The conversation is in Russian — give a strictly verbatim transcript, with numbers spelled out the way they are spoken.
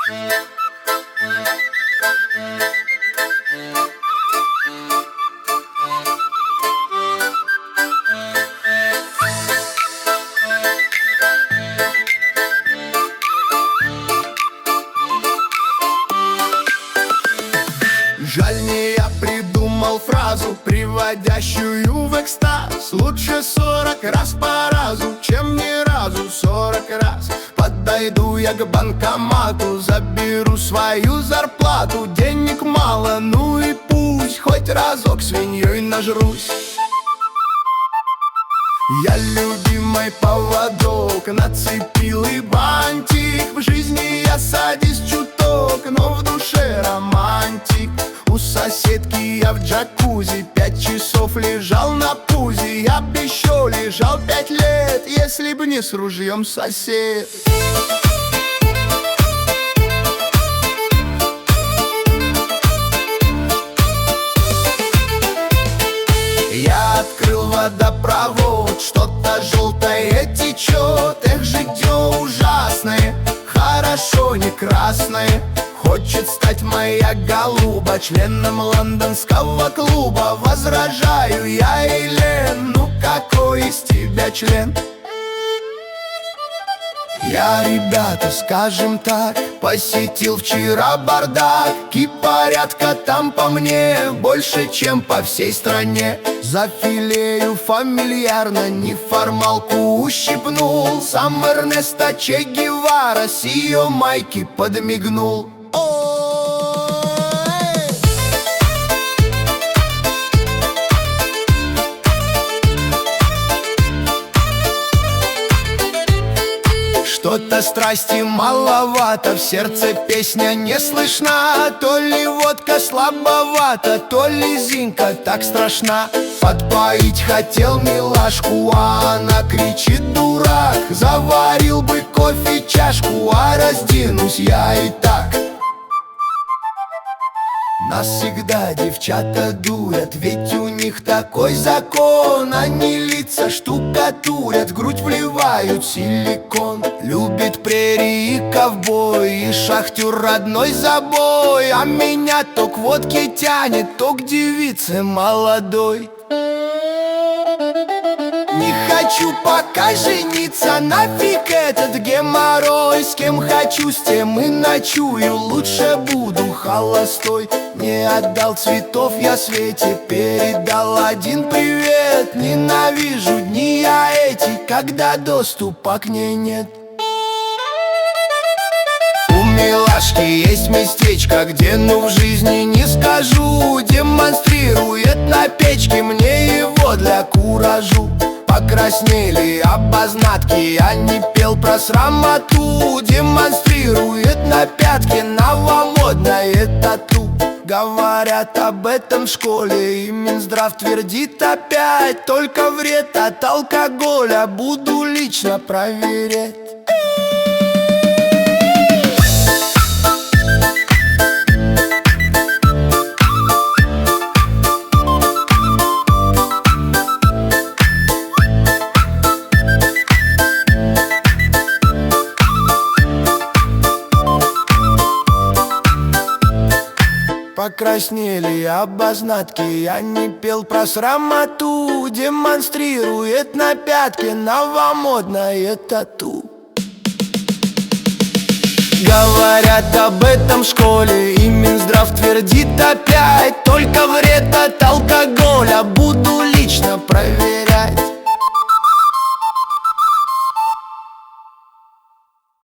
Жаль, не я придумал фразу, приводящую в экстаз. Лучше сорок раз по разу, чем ни разу сорок раз. Подойду я к банкомату, заберу свою зарплату. Денег мало, ну и пусть, хоть разок свиньей нажрусь. Я любимый поводок нацепил и бантик. В жизни я садист чуток, но в душе романтик. У соседки я в джакузи пять часов лежал на пузе. Я б еще лежал пять лет, если б не с ружьем сосед. Я открыл водопровод, что-то желтое течет. Эх, житье ужасное, хорошо не красное. Хочет стать моя голуба членом лондонского клуба. Возражаю я, Элен, ну какой из тебя член? Я, ребята, скажем так, посетил вчера бардак. И порядка там по мне больше, чем по всей стране. Зафилею фамильярно, неформалку ущипнул. Сам Эрнесто Че Гевара с ее майки подмигнул. Что-то страсти маловато, в сердце песня не слышна. То ли водка слабовата, то ли Зинка так страшна. Подпоить хотел милашку, а она кричит: дурак, заварил бы кофе чашку, а разденусь я и так. Нас всегда девчата дурят, ведь у них такой закон. Они лица штукатурят, в грудь вливают силикон. Любит прерии и ковбой, и шахтер родной забой. А меня то к водке тянет, то к девице молодой. Не хочу пока жениться, нафиг этот геморрой. С кем хочу, с тем и ночую, лучше буду холостой. Не отдал цветов я Свете, передал один привет. Ненавижу дни я эти, когда доступа к ней нет. У милашки есть местечко, где, ну в жизни не скажу. Демонстрирует на печке мне его для куражу. Покраснели обознатки, я не пел про срамоту. Демонстрирует на пятке новомодное тату. Говорят об этом в школе, и Минздрав твердит опять: только вред от алкоголя буду лично проверять. Покраснели обознатки, я не пел про срамоту. Демонстрирует на пятке новомодное тату. Говорят об этом в школе, и Минздрав твердит опять: только вред от алкоголя буду лично проверять.